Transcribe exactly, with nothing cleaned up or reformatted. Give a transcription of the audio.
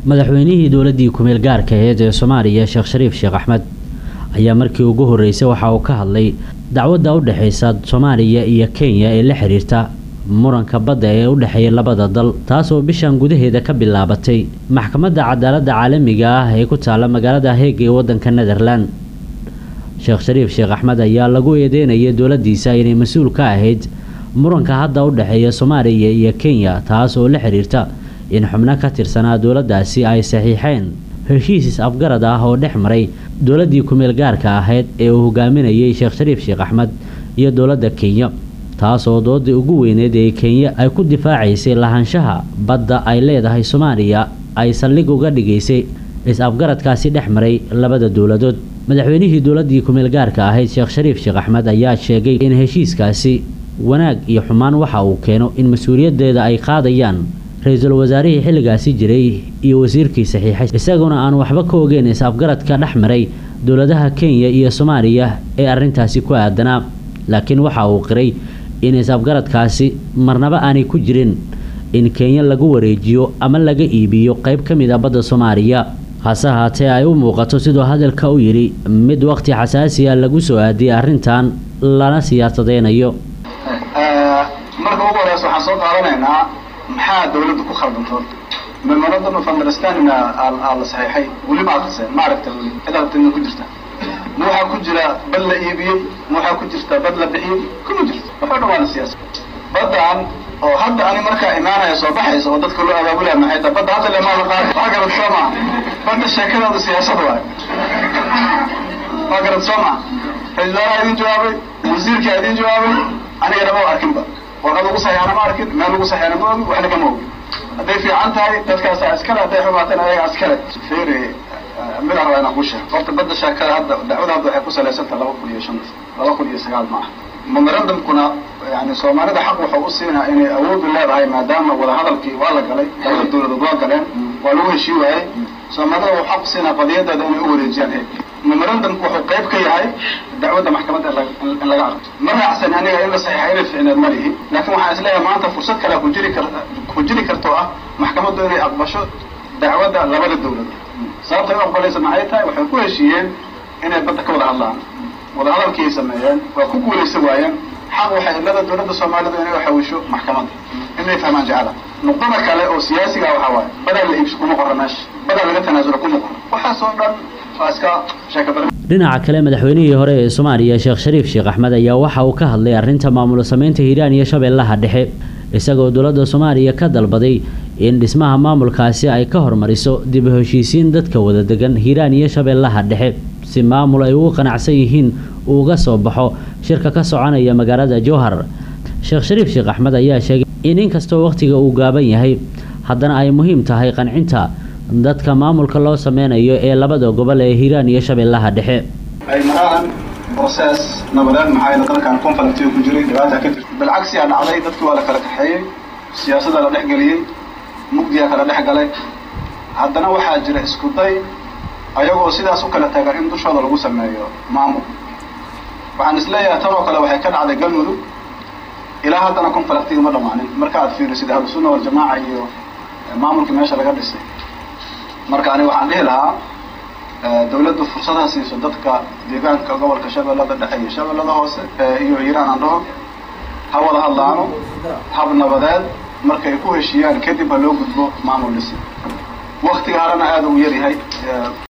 madaxweynihii dowladii ku-meel gaarka ahayd ee Soomaaliya Sheekh Shariif Sheekh Axmed ayaa markii ugu horeysay waxa uu ka hadlay dacwadda u dhaxaysa Soomaaliya iyo Kenya ee la xiriirta muranka badda ee u dhaxeeya labada dal taas oo bishan gudaheeda ka bilaabatay maxkamadda cadaaladda caalamiga ah ee ku taala magaalada Hague ee wadanka Netherland. Sheekh Shariif Sheekh Axmed ayaa lagu eedeynayay dowladiisa inay mas'uul ka ahayd muranka hadda u dhaxeeya Soomaaliya iyo Kenya taas oo la xiriirta in xubno ka tirsanaa dowladaasi ay saxiixeen heshiis afgarad ah oo dhex maray dowladii ku-meel gaarka ahayd ee uu hogaaminayay Sheekh Shariif Sheekh Axmed iyo dowladda Kenya taas oo doodii ugu weyneed ee Kenya ay ku difaacaysay lahaanshaha badda ay leedahay Soomaaliya ay saldhig uga dhigaysay is afgaradkaasi dhex maray labada dowladood. madaxweynihii dowladii ku-meel gaarka ahayd Sheekh Shariif Sheekh Axmed ayaa sheegay in heshiiskaasi wanaag iyo xumaan waxa uu keeno in mas'uuliyadeeda ay qaadayaan ra'iisul wasaarihii xilligaasi jiray iyo wasiirkii saxiixay isaguna aan waxba ka ogeyn is afgaradka dhex maray dowladaha Kenya iyo Soomaaliya ee arrintaasi ku aadanaa, laakiin waxa uu qiray in is afgaradkaasi marnaba aanay ku jirin in Kenya lagu wareejiyo ama laga iibiyo qayb ka mid ah badda Soomaaliya. hase haatee ay u muuqato sidoo hadalka u yiri mid waqti xasaasi ah lagu soo aadiyay arrintan lana siyaasadeynayo. marka ugu horeysa waxaan soo qaadanaynaa maxaa dawladdu ku khaldanto memorandum of understanding ala saxiixay wali ma aqsay ma aragtay ciidanka ku jirta ma waxa ku jira bal la iibiyay ma waxa ku jirta bad la bixiyay kuma jirto waxa dhawaan siyaasad badan oo hadda ani marka imaanaya soo baxayso oo dadka loo abaabulay maxay tahay badda hadda lama la qaad waxa garad Soomaa badda sheekada siyaasad waay waxa garad Soomaa ilaa idin jawaabay wasiirka idin jawaabay aniga lama arkin ba warqad ugu saxiixana ma arkin meel ugu saxiixana ma wax laga moogo haday fiican tahay dadkaas askar haday xumaatana ayaga askar fiiri mid aan rabaa ku sheego horta badda sheekada hadda dacwada hadda waxay ku saleysan tahay laba kun iyo shan laba kun iyo sagaal ma memorandum kuna yani Soomaalida xaq waxa uu siinaa inay awood u leedahay maadaama wada hadalkii waa la galay labada dowladood waa galeen waa lagu heshiiyay Soomaalida waxa xaq siinaa qadiyadda inay u wareejiyaan memorandum wuxuu qayb ka yahay dacwadda maxkamadda in laga aqoonto ma raacsan aniga in la saxiixay ficneed marihi laakiin waxa isleeyahay maanta fursad kale ku jiri karto ku jiri karto ah maxkamaddu inay aqbasho dacwadda labada dowladood sababta ay aqbalaysa maxay tahay waxay ku heshiiyeen inay badda ka wada hadlaan wada hadalkii sameeyeen waa ku guuleysan waayeen xaq waxay ilada dowladda Soomaaliyeed inay waxawisho maxkamadda inay fahmaan jacala nuqdada kale oo siyaasiga waxa waay badal la iibsho kuma qoranash badal laga tanaasulo kuma qoran waxa soo dhan dhinaca kale madaxweynihii hore ee Soomaaliya Sheekh Shariif Sheekh Axmed ayaa waxa uu ka hadlay arrinta maamul sameynta Hiiraan iyo Shabeellaha Dhexe isagoo dowladda Soomaaliya ka dalbaday in dhismaha maamulkaasi ay ka hormariso dib u heshiisiin dadka wada degan Hiiraan iyo Shabeellaha Dhexe si maamul ay ugu qanacsan yihiin uu uga soo baxo shirka ka soconaya magaalada Jowhar. Sheekh Shariif Sheekh Axmed ayaa sheegay in inkastoo waqtiga uu gaaban yahay haddana ay muhiim tahay qancinta dadka maamulka loo sameynayo ee labada gobol ee Hiiraan iyo Shabeellaha Dhexe ay maraan process nabadeed maxay dalkan conflict ku jiray dhibaato ka jirtay bilcagsi aan dhacday dadkii waa la kala kaxeeyay siyaasadda la dhex galiyay mugdiga kala dhex galay haddana waxaa jira isku day ayagoo sidaas u kala taagay in dushooda lagu sameeyo maamul waxaan isleeyahay tan oo kale waxay ka dhacday galmudug ilaa haddana conflict ma dhamaanin marka aad fiirisid Ahlus Sunnah wal Jamaa iyo maamulka meesha laga dhisay marka ani waxaan dhihi lahaa dawladdu fursadaha siiso dadka deegaanka gobolka Shabeellada Dhexe iyo Shabeellada Hoose iyo Hiiraan aan dhaho ha wada hadlaano hab nabadeed markay ku heshiiyaan kadib loo gudbo maamul dhisi waqtiga harana aad u yar yahay